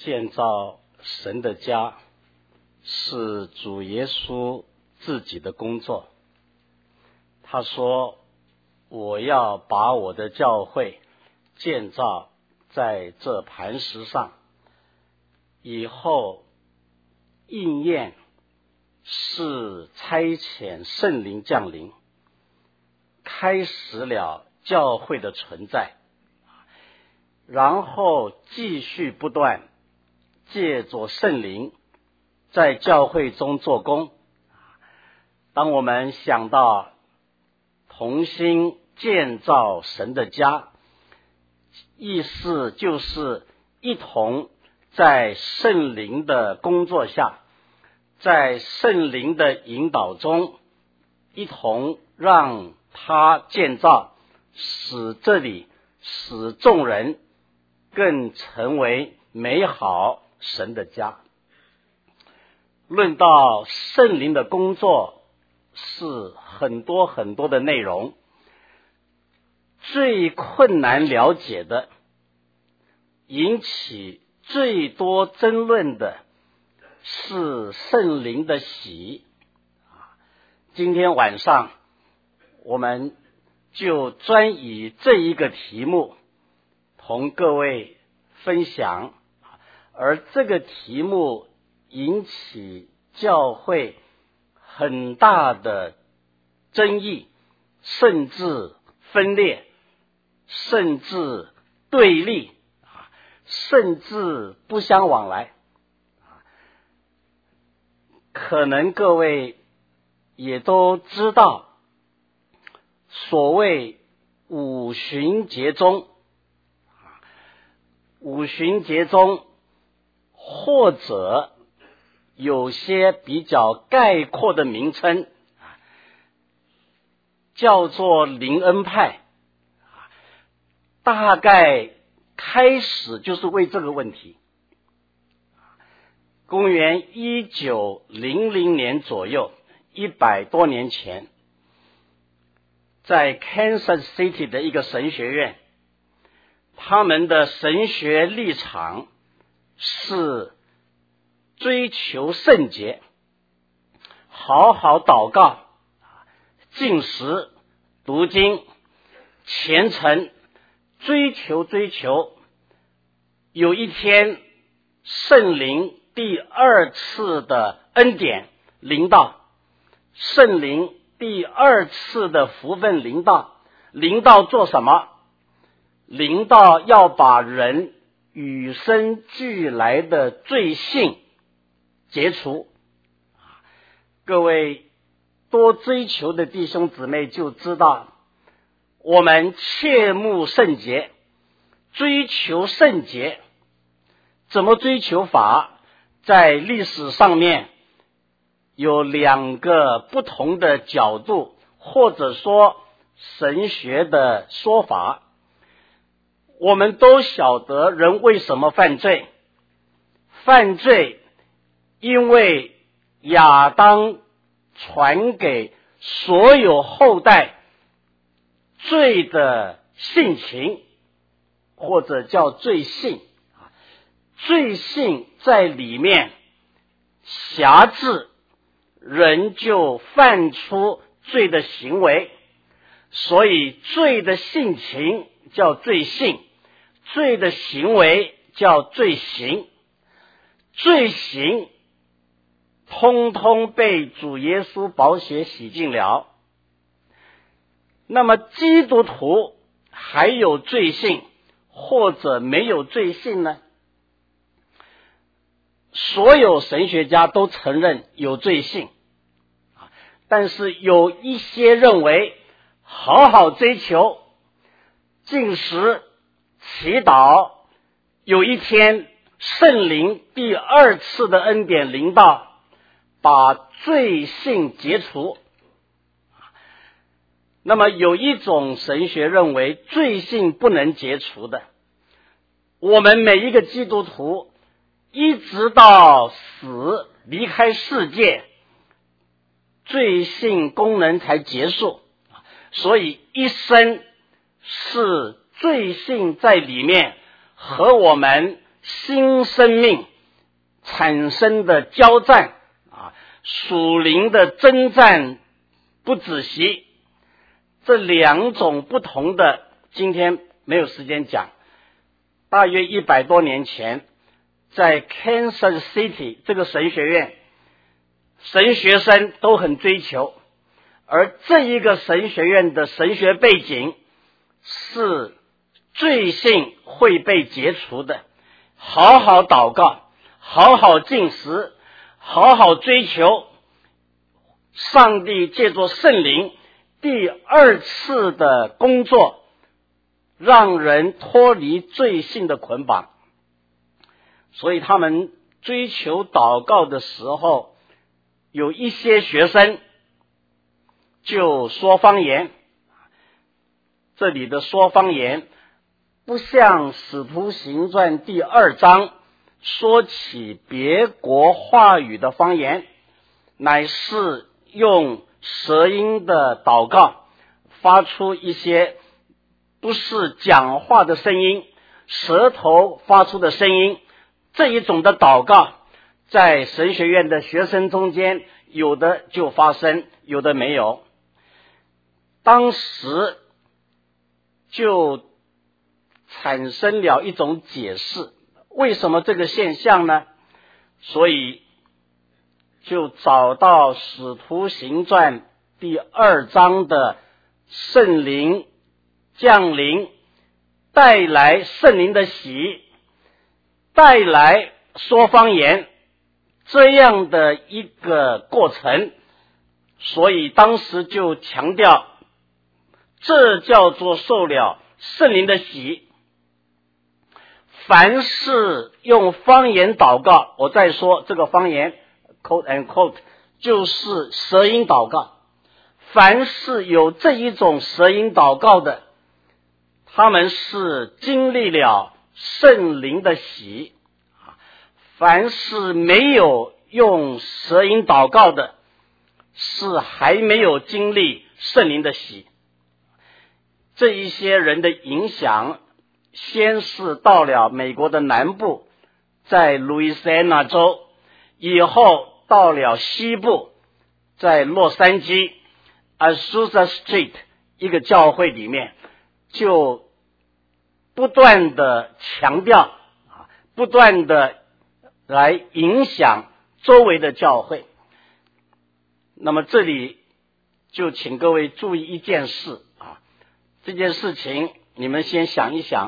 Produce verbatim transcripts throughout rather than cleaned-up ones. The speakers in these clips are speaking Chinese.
建造神的家是主耶稣自己的工作。他说，我要把我的教会建造在这磐石上，以后应验是差遣圣灵降临，开始了教会的存在，然后继续不断借着圣灵在教会中做工。当我们想到同心建造神的家，意思就是一同在圣灵的工作下，在圣灵的引导中，一同让他建造，使这里使众人更成为美好神的家。论到圣灵的工作，是很多很多的内容，最困难了解的，引起最多争论的是圣灵的喜。今天晚上我们就专以这一个题目同各位分享，而这个题目引起教会很大的争议，甚至分裂，甚至对立，甚至不相往来。可能各位也都知道，所谓五旬节中，五旬节中或者有些比较概括的名称叫做灵恩派，大概开始就是为这个问题。公元一九零零年左右，一百多年前，在 Kansas City 的一个神学院，他们的神学立场是追求圣洁，好好祷告，禁食、读经、虔诚，追求追求，有一天圣灵第二次的恩典临到，圣灵第二次的福分临到，临到做什么？临到要把人与生俱来的罪性解除。各位多追求的弟兄姊妹就知道，我们切慕圣洁，追求圣洁，怎么追求法？在历史上面有两个不同的角度，或者说神学的说法。我们都晓得人为什么犯罪，犯罪因为亚当传给所有后代罪的性情，或者叫罪性。罪性在里面辖制，人就犯出罪的行为，所以罪的性情叫罪性，罪的行为叫罪行。罪行通通被主耶稣宝血洗净了。那么基督徒还有罪性或者没有罪性呢？所有神学家都承认有罪性，但是有一些认为好好追求禁食祈祷，有一天圣灵第二次的恩典临到，把罪性解除。那么有一种神学认为罪性不能解除的，我们每一个基督徒一直到死离开世界，罪性功能才结束，所以一生是罪性在里面和我们新生命产生的交战啊，属灵的征战不止息。这两种不同的，今天没有时间讲。大约一百多年前，在 Kansas City 这个神学院，神学生都很追求，而这一个神学院的神学背景是罪性会被解除的，好好祷告，好好进食，好好追求，上帝借着圣灵第二次的工作，让人脱离罪性的捆绑。所以他们追求祷告的时候，有一些学生就说方言。这里的说方言不像使徒行传第二章说起别国话语的方言，乃是用舌音的祷告，发出一些不是讲话的声音，舌头发出的声音。这一种的祷告在神学院的学生中间，有的就发生，有的没有。当时就产生了一种解释，为什么这个现象呢？所以就找到使徒行传第二章的圣灵降临，带来圣灵的喜，带来说方言这样的一个过程。所以当时就强调，这叫做受了圣灵的喜。凡是用方言祷告，我再说这个方言 quote and quote 就是舌音祷告，凡是有这一种舌音祷告的，他们是经历了圣灵的喜。凡是没有用舌音祷告的，是还没有经历圣灵的喜。这一些人的影响，先是到了美国的南部，在路易斯安那州，以后到了西部，在洛杉矶 Azusa Street 一个教会里面，就不断的强调，不断的来影响周围的教会。那么这里就请各位注意一件事啊，这件事情你们先想一想。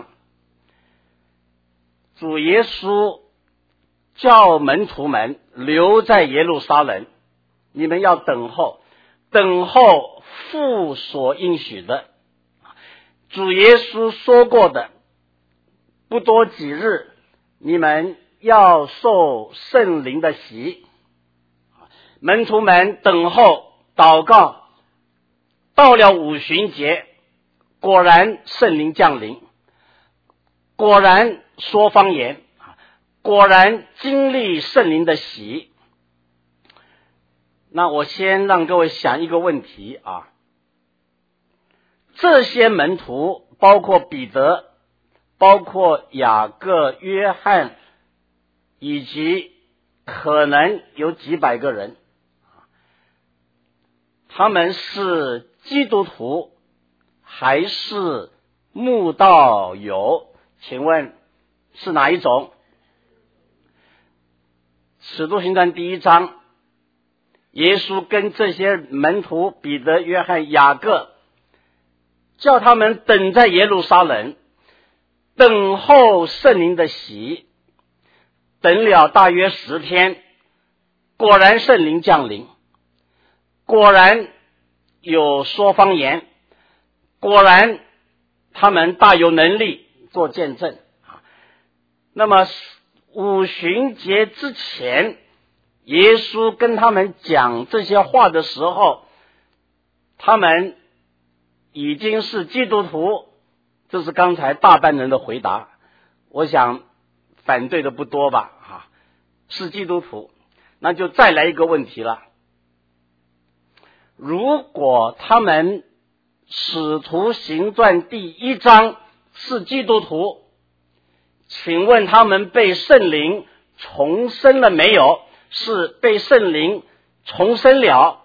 主耶稣叫门徒们留在耶路撒冷，你们要等候，等候父所应许的。主耶稣说过的，不多几日，你们要受圣灵的洗。门徒们等候祷告，到了五旬节，果然圣灵降临，果然说方言，果然经历圣灵的洗。那我先让各位想一个问题啊，这些门徒包括彼得，包括雅各、约翰，以及可能有几百个人，他们是基督徒还是慕道友？请问是哪一种？使徒行传第一章，耶稣跟这些门徒彼得、约翰、雅各，叫他们等在耶路撒冷，等候圣灵的洗。等了大约十天，果然圣灵降临，果然有说方言，果然他们大有能力做见证。那么五旬节之前，耶稣跟他们讲这些话的时候，他们已经是基督徒，这是刚才大半人的回答，我想反对的不多吧，啊，是基督徒。那就再来一个问题了，如果他们使徒行传第一章是基督徒， 请问他们被圣灵重生了没有？是被圣灵重生了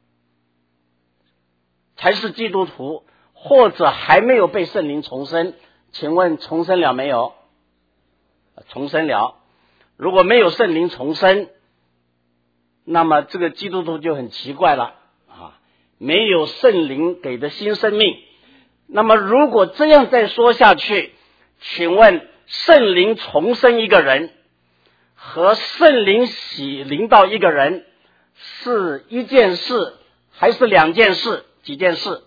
才是基督徒，或者还没有被圣灵重生？请问重生了没有？重生了。如果没有圣灵重生，那么这个基督徒就很奇怪了啊，没有圣灵给的新生命。那么如果这样再说下去，请问圣灵重生一个人和圣灵洗临到一个人是一件事还是两件事？几件事？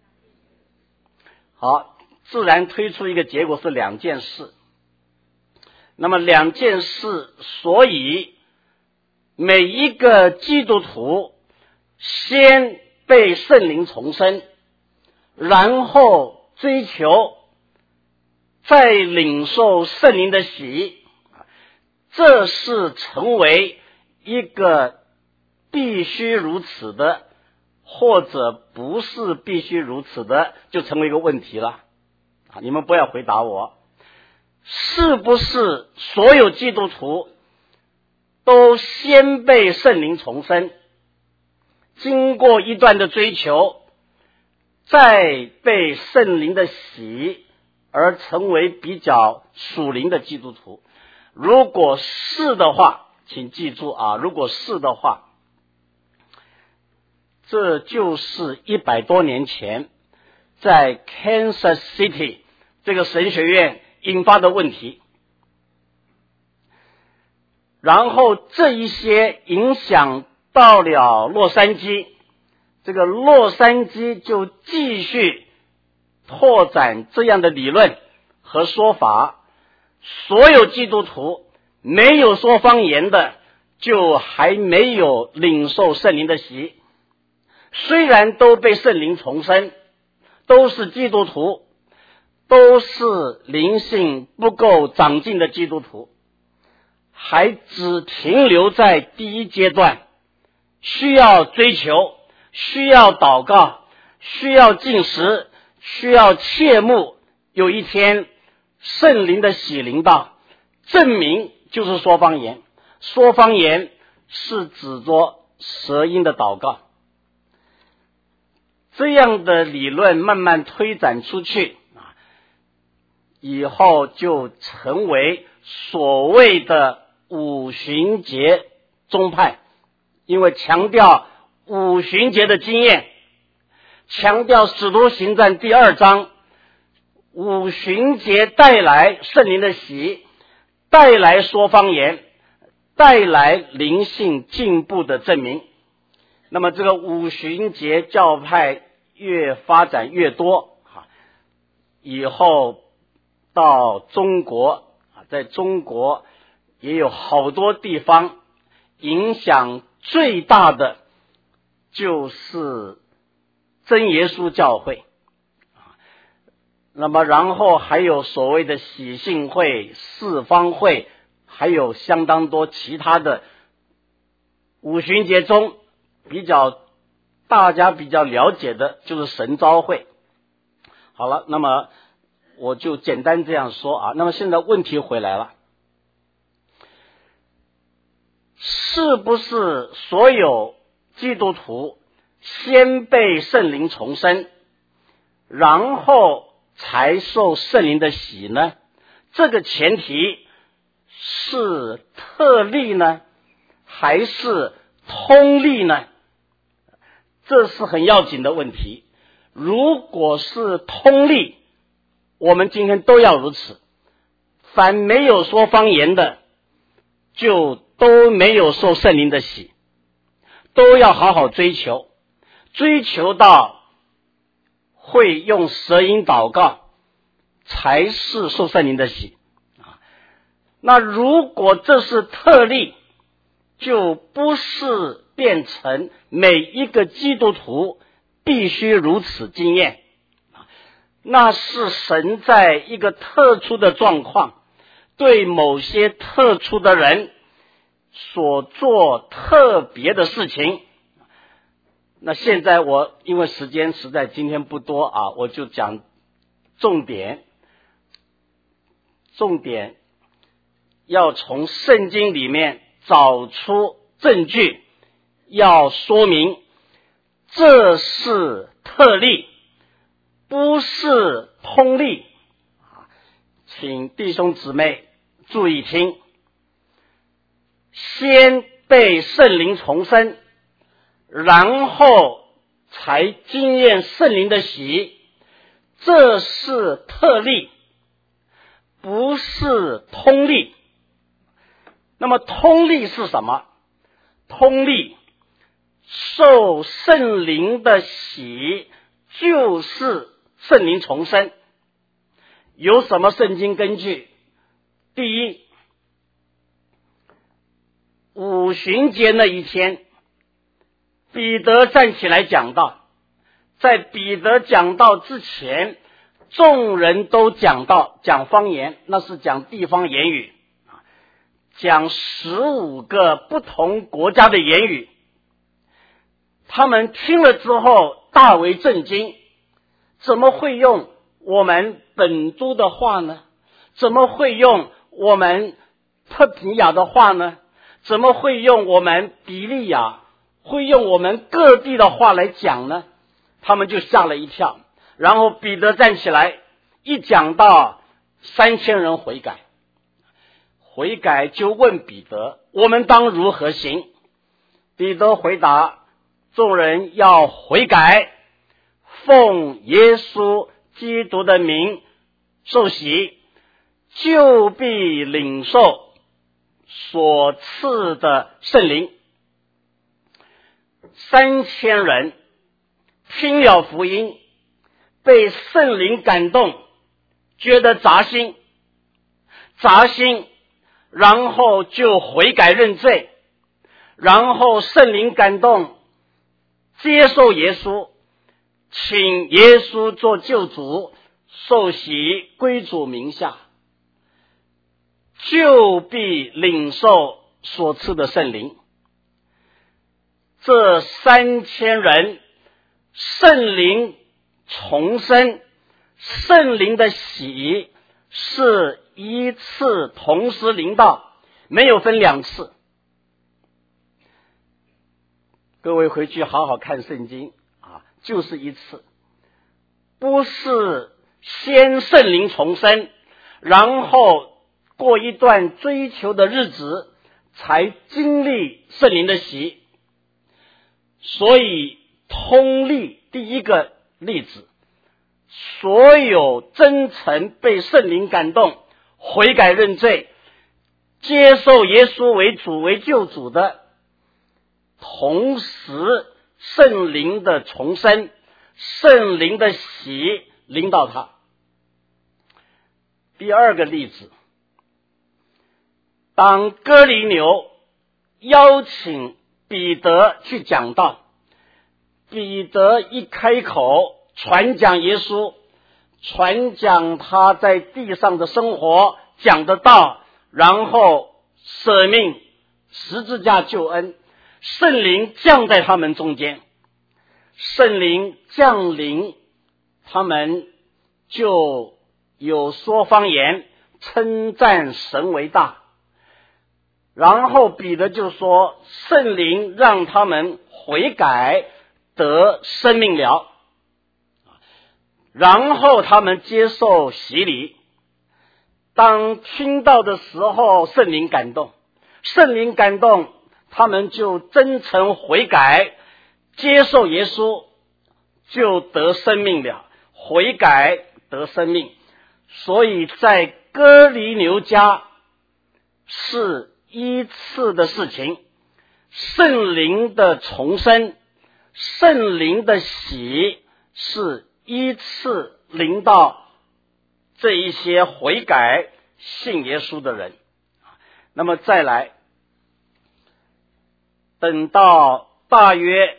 好，自然推出一个结果是两件事。那么两件事，所以每一个基督徒先被圣灵重生，然后追求再领受圣灵的洗，这是成为一个必须如此的，或者不是必须如此的，就成为一个问题了。你们不要回答我，是不是所有基督徒都先被圣灵重生，经过一段的追求，再被圣灵的洗而成为比较属灵的基督徒？如果是的话，请记住啊，如果是的话，这就是一百多年前在 Kansas City 这个神学院引发的问题。然后这一些影响到了洛杉矶，这个洛杉矶就继续拓展这样的理论和说法。所有基督徒没有说方言的，就还没有领受圣灵的洗。虽然都被圣灵重生，都是基督徒，都是灵性不够长进的基督徒，还只停留在第一阶段，需要追求，需要祷告，需要禁食，需要切慕有一天圣灵的洗临到，证明就是说方言。说方言是指着舌音的祷告。这样的理论慢慢推展出去啊，以后就成为所谓的五旬节宗派，因为强调五旬节的经验，强调使徒行传第二章五旬节带来圣灵的洗，带来说方言，带来灵性进步的证明。那么这个五旬节教派越发展越多，以后到中国，在中国也有好多地方，影响最大的就是真耶稣教会。那么然后还有所谓的喜信会、四方会，还有相当多其他的。五旬节中比较大家比较了解的就是神召会。好了，那么我就简单这样说啊。那么现在问题回来了，是不是所有基督徒先被圣灵重生，然后才受圣灵的洗呢？这个前提是特例呢，还是通例呢？这是很要紧的问题。如果是通例，我们今天都要如此，凡没有说方言的就都没有受圣灵的洗，都要好好追求，追求到会用舌音祷告才是受圣灵的洗。那如果这是特例，就不是变成每一个基督徒必须如此经验，那是神在一个特殊的状况，对某些特殊的人所做特别的事情。那现在我因为时间实在今天不多啊，我就讲重点。重点要从圣经里面找出证据，要说明这是特例，不是通例。请弟兄姊妹注意听，先被圣灵重生，然后才经验圣灵的洗，这是特例，不是通例。那么通例是什么？通例，受圣灵的洗就是圣灵重生。有什么圣经根据？第一，五旬节那一天，彼得站起来讲道，在彼得讲道之前，众人都讲道，讲方言，那是讲地方言语，讲十五个不同国家的言语。他们听了之后大为震惊，怎么会用我们本都的话呢？怎么会用我们特皮亚的话呢？怎么会用我们比利亚，会用我们各地的话来讲呢？他们就吓了一跳。然后彼得站起来，一讲到三千人悔改，悔改就问彼得，我们当如何行？彼得回答，众人要悔改，奉耶稣基督的名受洗，就必领受所赐的圣灵。三千人听了福音，被圣灵感动，觉得扎心，扎心，然后就悔改认罪，然后圣灵感动，接受耶稣，请耶稣做救主，受洗归主名下，就必领受所赐的圣灵。这三千人圣灵重生，圣灵的洗是一次同时临到，没有分两次。各位回去好好看圣经啊，就是一次，不是先圣灵重生，然后过一段追求的日子才经历圣灵的洗。所以通例第一个例子，所有真诚被圣灵感动，悔改认罪，接受耶稣为主为救主的，同时圣灵的重生，圣灵的洗临到他。第二个例子，当哥尼流邀请彼得去讲道，彼得一开口传讲耶稣，传讲他在地上的生活，讲的道，然后舍命十字架救恩，圣灵降在他们中间，圣灵降临，他们就有说方言，称赞神为大。然后彼得就说，圣灵让他们悔改得生命了，然后他们接受洗礼。当听到的时候，圣灵感动，圣灵感动，他们就真诚悔改，接受耶稣，就得生命了，悔改得生命。所以在哥尼流家是一次的事情，圣灵的重生，圣灵的洗是依次临到这一些悔改信耶稣的人。那么再来，等到大约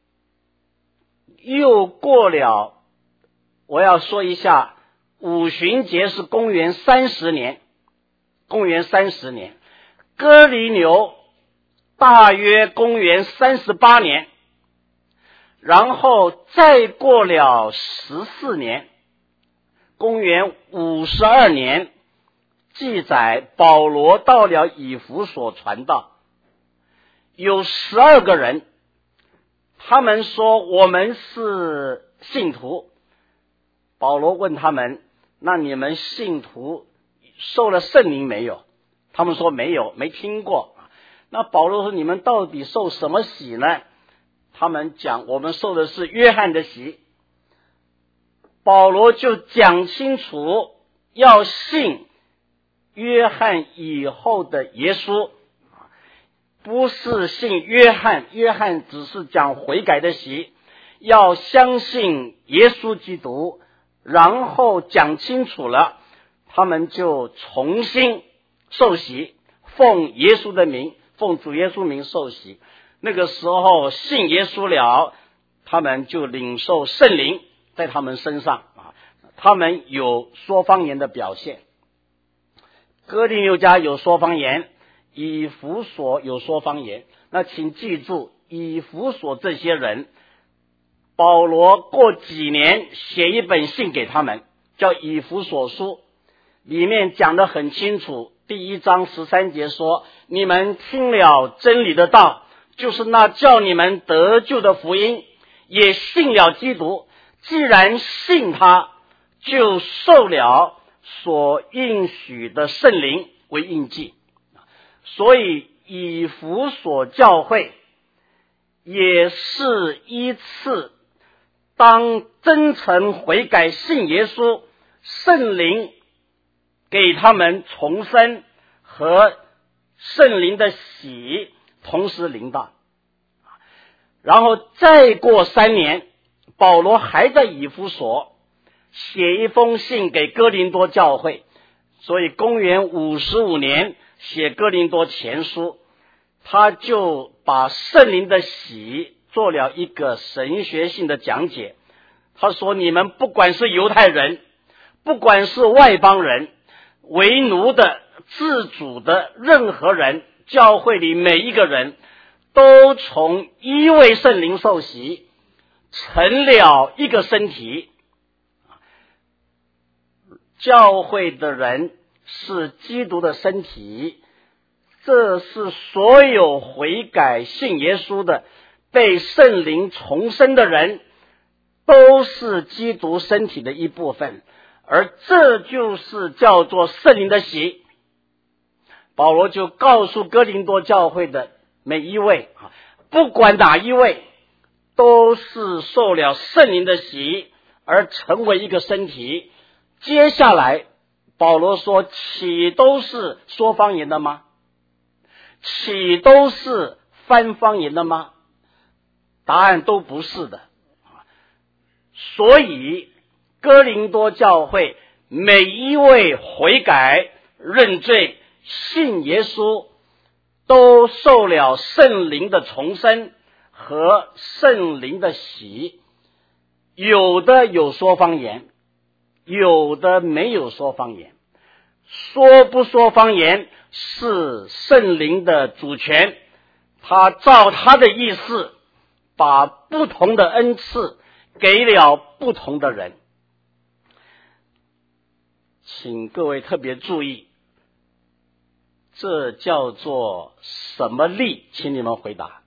又过了，我要说一下，五旬节是公元三十年，公元三十年，哥尼流大约公元三十八年，然后再过了十四年，公元五十二年， 记载保罗到了以弗所传道，有十二个人，他们说我们是信徒。保罗问他们，那你们信徒受了圣灵没有？他们说没有，没听过。那保罗说，你们到底受什么洗呢？他们讲，我们受的是约翰的洗。保罗就讲清楚，要信约翰以后的耶稣，不是信约翰，约翰只是讲悔改的洗，要相信耶稣基督。然后讲清楚了，他们就重新受洗，奉耶稣的名，奉主耶稣名受洗。那个时候信耶稣了，他们就领受圣灵在他们身上啊，他们有说方言的表现。哥林流家有说方言，以弗所有说方言。那请记住，以弗所这些人，保罗过几年写一本信给他们，叫以弗所书，里面讲得很清楚。第一章十三节说，你们听了真理的道，就是那叫你们得救的福音，也信了基督，既然信他，就受了所应许的圣灵为印记。所以以弗所教会也是依次当真诚悔改信耶稣，圣灵给他们重生和圣灵的洗同时临到。然后再过三年，保罗还在以弗所写一封信给哥林多教会，所以公元五十五年写哥林多前书，他就把圣灵的洗做了一个神学性的讲解。他说，你们不管是犹太人，不管是外邦人，为奴的、自主的任何人，教会里每一个人都从一位圣灵受洗，成了一个身体。教会的人是基督的身体，这是所有悔改信耶稣的被圣灵重生的人都是基督身体的一部分，而这就是叫做圣灵的洗。保罗就告诉哥林多教会的每一位，不管哪一位，都是受了圣灵的洗而成为一个身体。接下来保罗说，岂都是说方言的吗？岂都是翻方言的吗？答案都不是的。所以哥林多教会每一位悔改认罪信耶稣，都受了圣灵的重生和圣灵的洗。有的有说方言，有的没有说方言。说不说方言是圣灵的主权，他照他的意思把不同的恩赐给了不同的人。请各位特别注意，这叫做什么力？请你们回答。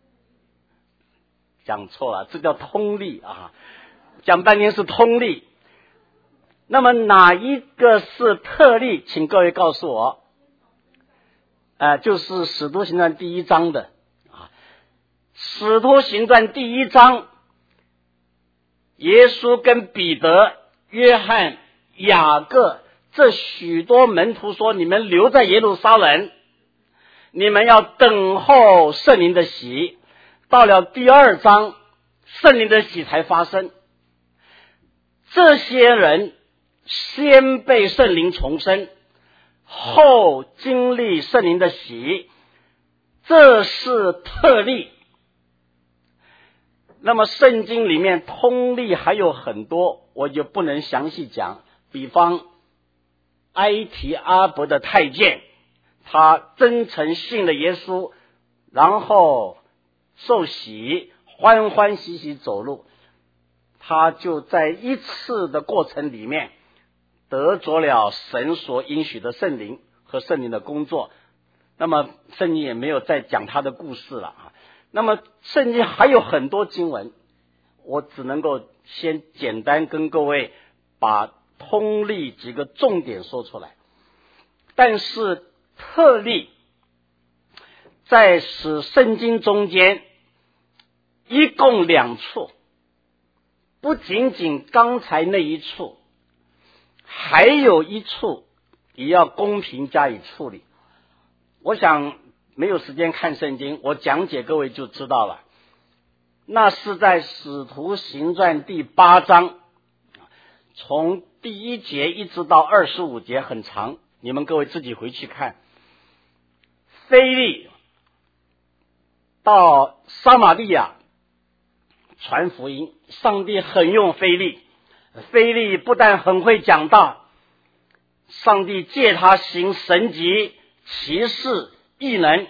讲错了，这叫通力啊！讲半天是通力。那么哪一个是特例？请各位告诉我。呃，就是使徒行传第一章的啊。使徒行传第一章，耶稣跟彼得、约翰、雅各这许多门徒说，你们留在耶路撒冷，你们要等候圣灵的洗。到了第二章，圣灵的洗才发生。这些人先被圣灵重生，后经历圣灵的洗，这是特例。那么圣经里面通例还有很多，我就不能详细讲。比方埃提阿伯的太监，他真诚信了耶稣，然后受洗，欢欢喜喜走路，他就在一次的过程里面得着了神所应许的圣灵和圣灵的工作。那么圣经也没有再讲他的故事了啊。那么圣经还有很多经文，我只能够先简单跟各位把通例几个重点说出来。但是特例在使圣经中间一共两处，不仅仅刚才那一处，还有一处也要公平加以处理。我想没有时间看圣经，我讲解各位就知道了。那是在使徒行传第八章，从第一节一直到二十五节，很长，你们各位自己回去看。腓利到撒玛利亚传福音，上帝很用腓利，腓利不但很会讲道，上帝借他行神迹奇事异能，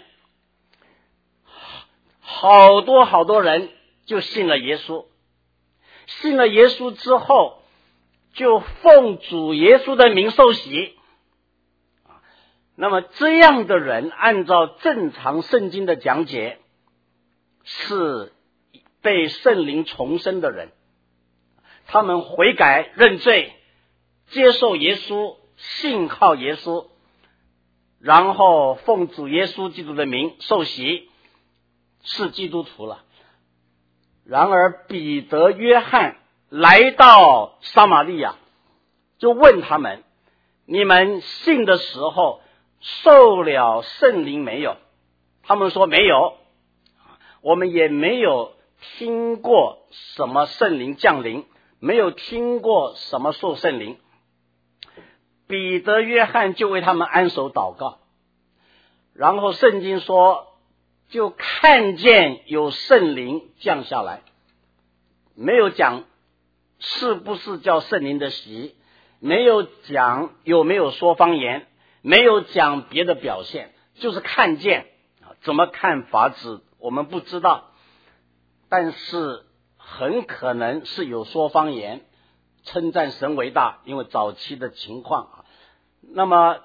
好多好多人就信了耶稣。信了耶稣之后，就奉主耶稣的名受洗。那么这样的人按照正常圣经的讲解，是被圣灵重生的人。他们悔改认罪，接受耶稣，信靠耶稣，然后奉主耶稣基督的名受洗，是基督徒了。然而彼得、约翰来到撒玛利亚，就问他们：你们信的时候受了圣灵没有？他们说没有，我们也没有听过什么圣灵降临，没有听过什么受圣灵。彼得、约翰就为他们安守祷告，然后圣经说就看见有圣灵降下来，没有讲是不是叫圣灵的洗，没有讲有没有说方言，没有讲别的表现，就是看见。怎么看法子我们不知道，但是很可能是有说方言，称赞神为大，因为早期的情况。那么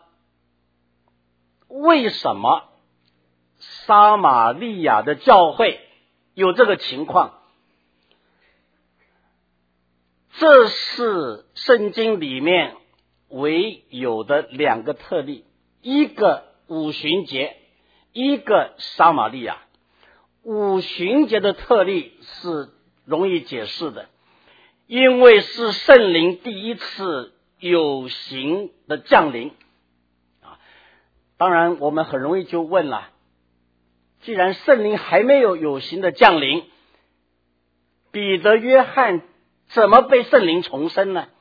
为什么撒玛利亚的教会有这个情况？这是圣经里面唯有的两个特例，一个五旬节，一个撒玛利亚。五旬节的特例是容易解释的，因为是圣灵第一次有形的降临。当然我们很容易就问了，既然圣灵还没有有形的降临，彼得、约翰怎么被圣灵重生呢？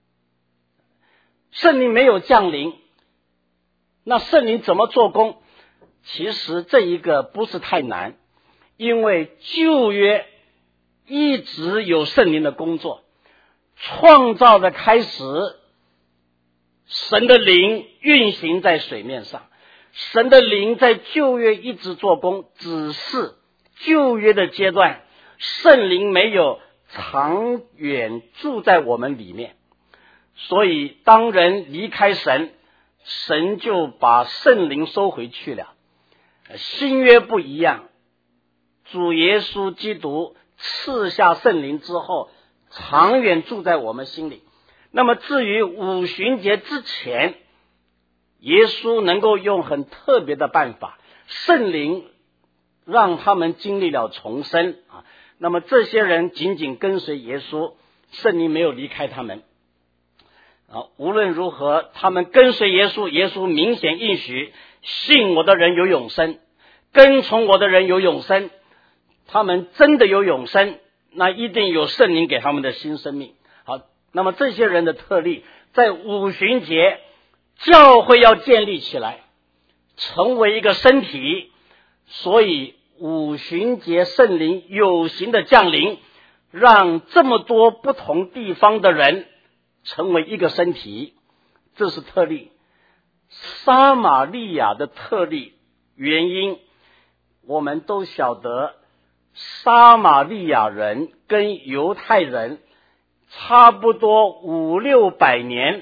圣灵没有降临，那圣灵怎么做工？其实这一个不是太难，因为旧约一直有圣灵的工作，创造的开始，神的灵运行在水面上，神的灵在旧约一直做工，只是旧约的阶段圣灵没有长远住在我们里面，所以当人离开神，神就把圣灵收回去了。新约不一样，主耶稣基督赐下圣灵之后，长远住在我们心里。那么至于五旬节之前，耶稣能够用很特别的办法，圣灵让他们经历了重生啊。那么这些人紧紧跟随耶稣，圣灵没有离开他们啊。无论如何，他们跟随耶稣，耶稣明显应许，信我的人有永生，跟从我的人有永生。他们真的有永生，那一定有圣灵给他们的新生命。好，那么这些人的特例，在五旬节教会要建立起来，成为一个身体，所以五旬节圣灵有形的降临，让这么多不同地方的人成为一个身体，这是特例。撒玛利亚的特例原因我们都晓得，撒玛利亚人跟犹太人差不多五六百年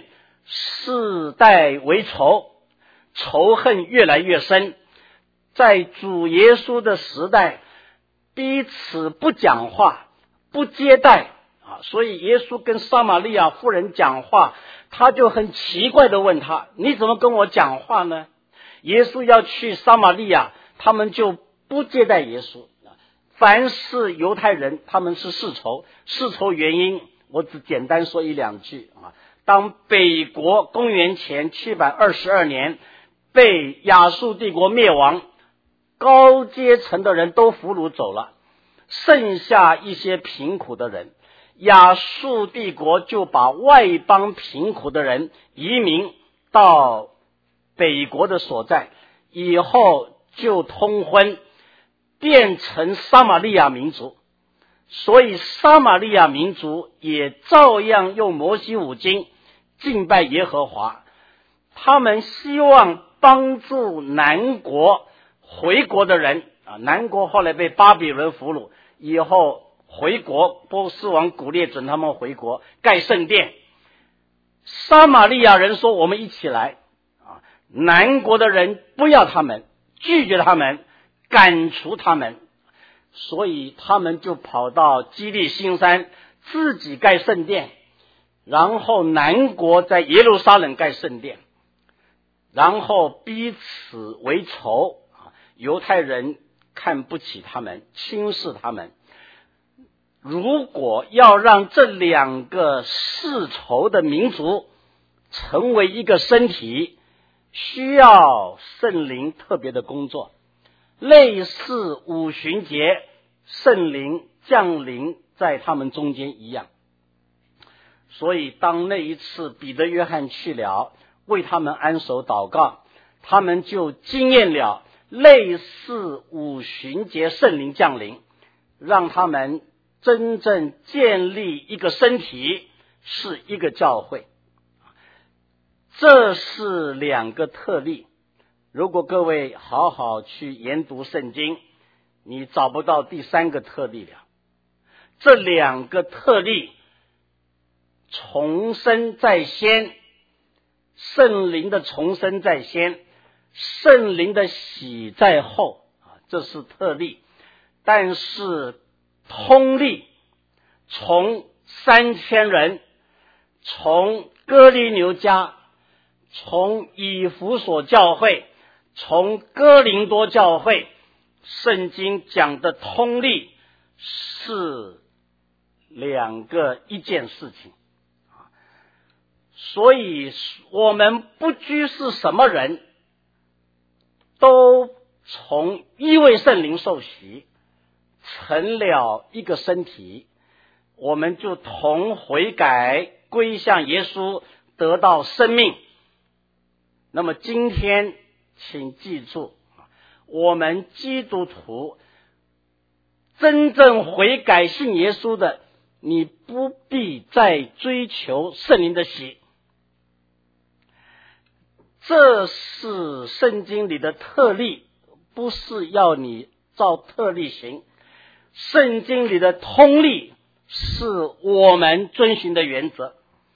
世代为仇，仇恨越来越深。在主耶稣的时代，彼此不讲话，不接待啊，所以耶稣跟撒玛利亚妇人讲话，他就很奇怪的问他：你怎么跟我讲话呢？耶稣要去撒玛利亚，他们就不接待耶稣。凡是犹太人，他们是世仇，世仇原因我只简单说一两句啊。当北国公元前七百二十二年被亚述帝国灭亡，高阶层的人都俘虏走了，剩下一些贫苦的人，亚述帝国就把外邦贫苦的人移民到北国的所在，以后就通婚，变成撒玛利亚民族。所以撒玛利亚民族也照样用摩西五经敬拜耶和华，他们希望帮助南国回国的人啊，南国后来被巴比伦俘虏，以后回国，波斯王古列准他们回国盖圣殿。撒玛利亚人说我们一起来啊，南国的人不要他们，拒绝他们，赶除他们，所以他们就跑到基利新山自己盖圣殿，然后南国在耶路撒冷盖圣殿，然后彼此为仇，犹太人看不起他们，轻视他们。如果要让这两个世仇的民族成为一个身体，需要圣灵特别的工作，类似五旬节圣灵降临在他们中间一样。所以当那一次彼得约翰去了，为他们安守祷告，他们就经验了类似五旬节圣灵降临，让他们真正建立一个身体，是一个教会。这是两个特例，如果各位好好去研读圣经，你找不到第三个特例了。这两个特例重生在先，圣灵的重生在先，圣灵的喜在后，这是特例。但是通例，从三千人，从哥尼流家，从以弗所教会，从哥林多教会，圣经讲的通例是两个一件事情。所以我们不拘是什么人，都从一位圣灵受洗，成了一个身体，我们就同悔改归向耶稣，得到生命。那么今天请记住，我们基督徒真正悔改信耶稣的，你不必再追求圣灵的喜。这是圣经里的特例，不是要你照特例行。圣经里的通例是我们遵循的原则。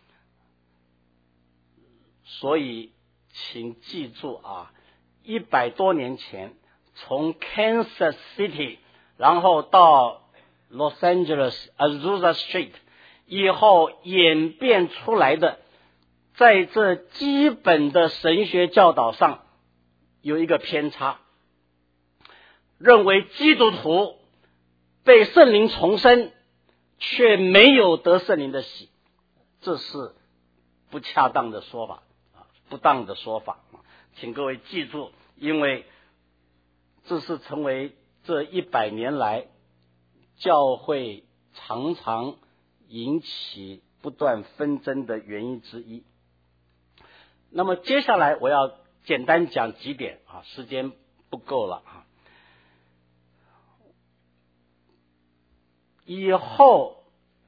所以请记住啊，一百多年前从 Kansas City 然后到 Los Angeles Azusa Street 以后演变出来的，在这基本的神学教导上有一个偏差，认为基督徒被圣灵重生却没有得圣灵的喜，这是不恰当的说法，不当的说法，请各位记住，因为这是成为这一百年来教会常常引起不断纷争的原因之一。那么接下来我要简单讲几点啊，时间不够了啊。以后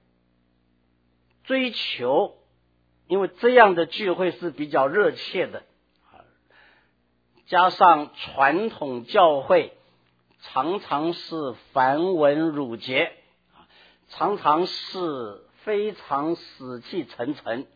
追求，因为这样的聚会是比较热切的，加上传统教会常常是繁文缛节，常常是非常死气沉沉，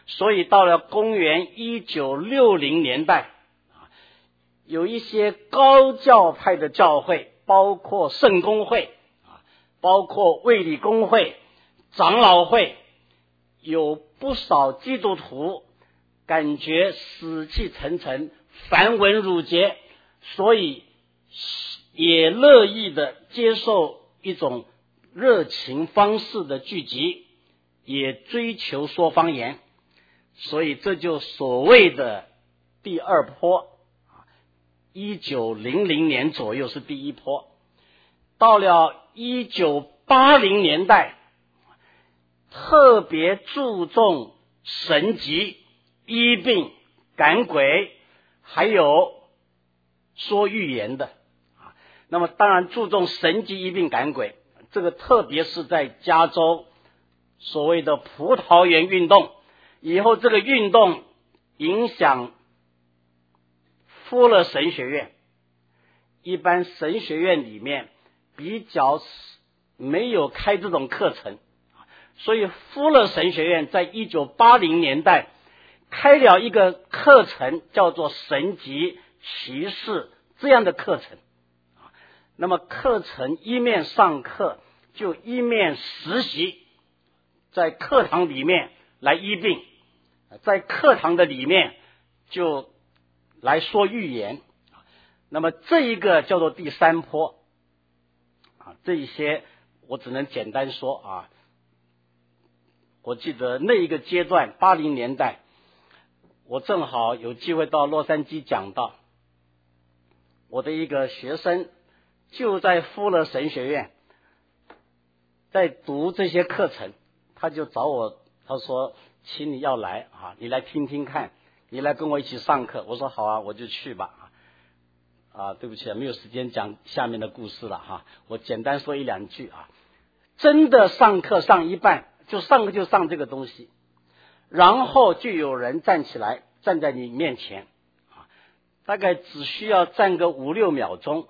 所以到了公元一九六零年代，有一些高教派的教会，包括圣公会，包括卫理公会、长老会，有不少基督徒感觉死气沉沉、繁文缛节，所以也乐意的接受一种热情方式的聚集，也追求说方言，所以这就所谓的第二波。一九零零年左右是第一波，到了一九八零年代，特别注重神迹、医病、赶鬼，还有说预言的。那么当然注重神迹、医病、赶鬼，这个特别是在加州所谓的葡萄园运动以后，这个运动影响富勒神学院。一般神学院里面比较没有开这种课程，所以富勒神学院在一九八零年代开了一个课程，叫做神迹奇事这样的课程。那么课程一面上课，就一面实习，在课堂里面来医病，在课堂的里面就来说预言。那么这一个叫做第三波啊，这一些我只能简单说啊。我记得那一个阶段八零年代，我正好有机会到洛杉矶讲道，我的一个学生就在富勒神学院在读这些课程，他就找我，他说请你要来啊，你来听听看，你来跟我一起上课。我说好啊，我就去吧。啊，对不起，没有时间讲下面的故事了哈，我简单说一两句啊。真的上课上一半，就上课就上这个东西，然后就有人站起来站在你面前，啊，大概只需要站个五六秒钟，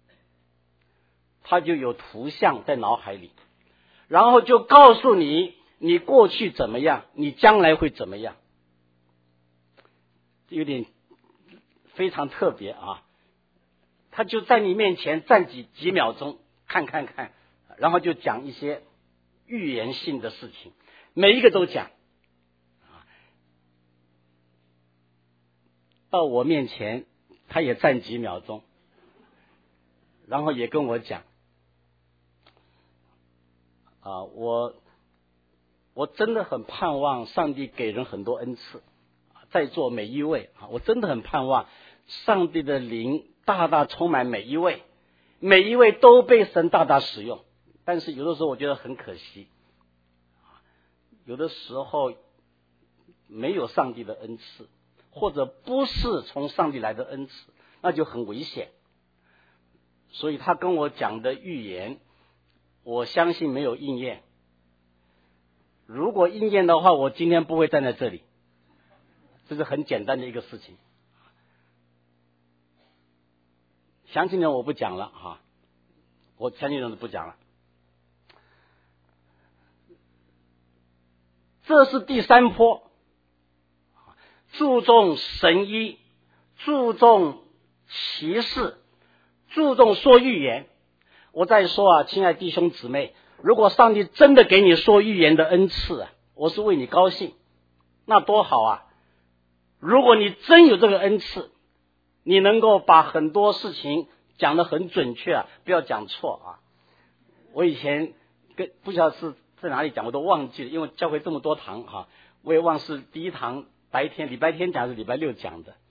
他就有图像在脑海里，然后就告诉你你过去怎么样，你将来会怎么样，有点非常特别啊。他就在你面前站几几秒钟，看看看，然后就讲一些预言性的事情，每一个都讲。到我面前，他也站几秒钟，然后也跟我讲，啊，我我真的很盼望上帝给人很多恩赐，在座每一位啊，我真的很盼望上帝的灵大大充满每一位，每一位都被神大大使用。但是有的时候我觉得很可惜，有的时候没有上帝的恩赐，或者不是从上帝来的恩赐，那就很危险。所以他跟我讲的预言，我相信没有应验。如果应验的话，我今天不会站在这里。这是很简单的一个事情。详细的我不讲了哈，我详细的不讲了。这是第三波，注重神医，注重奇事，注重说预言。我再说啊，亲爱弟兄姊妹，如果上帝真的给你说预言的恩赐啊，我是为你高兴，那多好啊！如果你真有这个恩赐，你能够把很多事情讲得很准确啊，不要讲错啊。我以前跟不晓得是在哪里讲，我都忘记了，因为教会这么多堂哈，我也忘是第一堂白天礼拜天讲还是礼拜六讲的。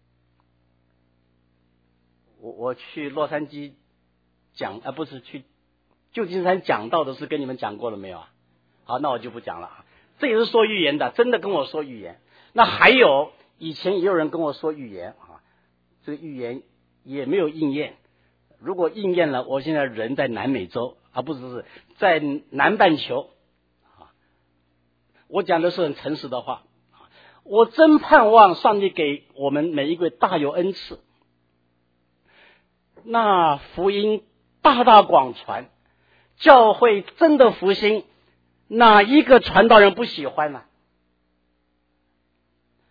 我我去洛杉矶讲，啊不是去旧金山讲到的是跟你们讲过了没有啊？好，那我就不讲了啊。这也是说预言的，真的跟我说预言。那还有以前也有人跟我说预言啊，这个预言也没有应验。如果应验了，我现在人在南美洲啊，不是是在南半球啊。我讲的是很诚实的话，我真盼望上帝给我们每一位大有恩赐，那福音大大广传，教会真的复兴，哪一个传道人不喜欢呢、啊？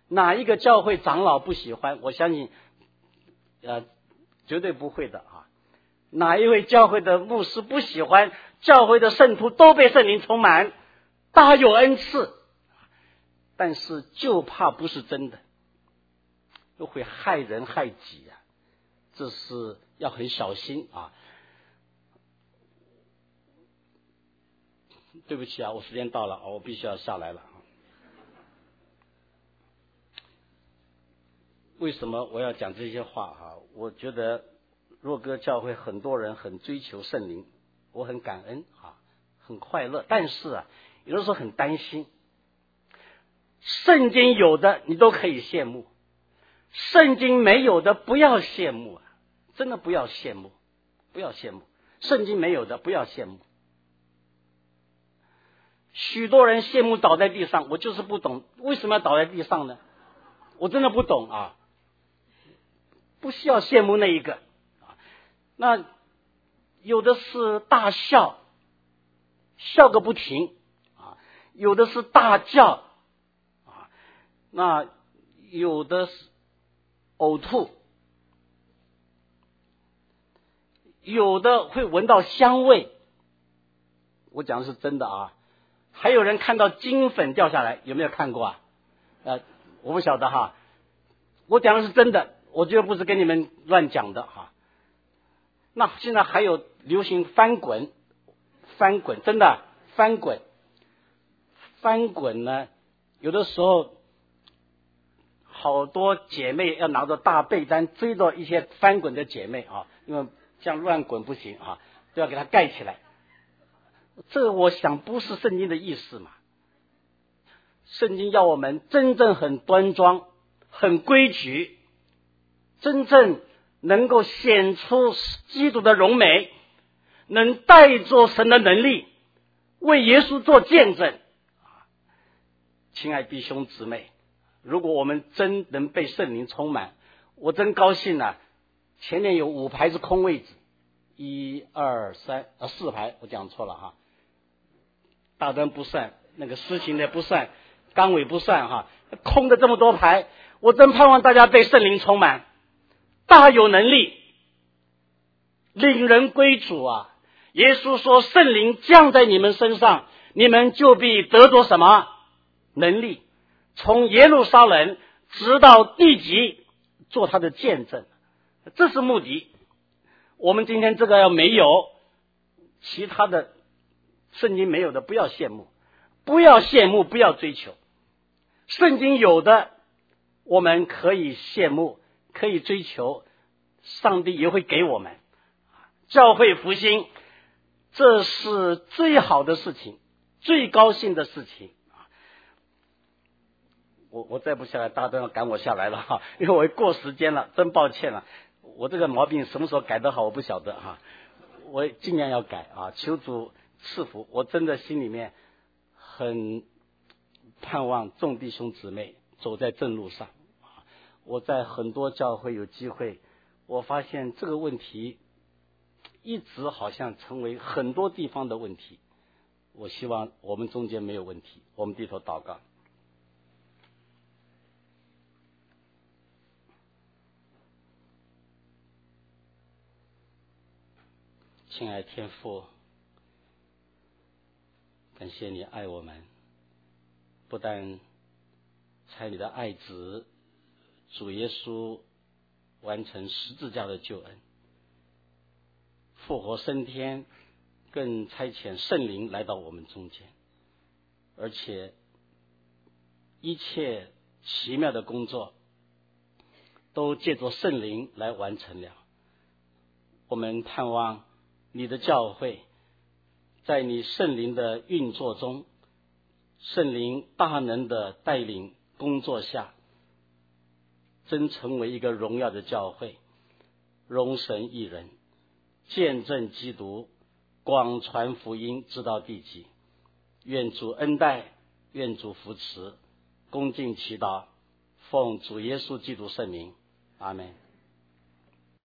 哪一个教会长老不喜欢？我相信，呃，绝对不会的啊。哪一位教会的牧师不喜欢教会的圣徒都被圣灵充满，大有恩赐？但是就怕不是真的，又会害人害己啊，这是要很小心啊。对不起啊，我时间到了，我必须要下来了。为什么我要讲这些话啊？我觉得若哥教会很多人很追求圣灵，我很感恩啊，很快乐。但是啊，有的时候很担心。圣经有的你都可以羡慕，圣经没有的不要羡慕啊！真的不要羡慕，不要羡慕。圣经没有的不要羡慕。许多人羡慕倒在地上，我就是不懂为什么要倒在地上呢？我真的不懂啊！不需要羡慕那一个啊。那有的是大笑，笑个不停啊；有的是大叫啊；那有的是呕吐，有的会闻到香味。我讲的是真的啊。还有人看到金粉掉下来，有没有看过啊？呃，我不晓得哈。我讲的是真的，我绝不是跟你们乱讲的哈。那现在还有流行翻滚，翻滚真的翻滚，翻滚呢，有的时候好多姐妹要拿着大被单追着一些翻滚的姐妹啊，因为这样乱滚不行啊，都要给它盖起来。这我想不是圣经的意思嘛。圣经要我们真正很端庄，很规矩，真正能够显出基督的荣美，能带着神的能力，为耶稣做见证。亲爱弟兄姊妹，如果我们真能被圣灵充满，我真高兴啊！前面有五排是空位置，一二三呃四排，我讲错了哈。大灯不算，那个施行的不算，纲尾不算哈，空的这么多排，我真盼望大家被圣灵充满，大有能力，领人归主啊！耶稣说圣灵降在你们身上，你们就必得着什么能力？从耶路撒冷直到地极，做他的见证，这是目的。我们今天这个要没有，其他的圣经没有的不要羡慕，不要羡慕，不要追求。圣经有的我们可以羡慕，可以追求，上帝也会给我们。教会复兴，这是最好的事情，最高兴的事情。我我再不下来，大家都要赶我下来了哈，因为我过时间了，真抱歉了。我这个毛病什么时候改得好，我不晓得哈，我尽量要改啊，求主赐福。我真的心里面很盼望众弟兄姊妹走在正路上。我在很多教会有机会，我发现这个问题一直好像成为很多地方的问题。我希望我们中间没有问题，我们低头祷告。亲爱天父，感谢你爱我们，不但差你的爱子主耶稣完成十字架的救恩，复活升天，更差遣圣灵来到我们中间，而且一切奇妙的工作都借着圣灵来完成了。我们盼望你的教会在你圣灵的运作中，圣灵大能的带领工作下，真成为一个荣耀的教会，荣神益人，见证基督，广传福音，直到地极。愿主恩待，愿主扶持，恭敬祈祷，奉主耶稣基督圣名，阿们。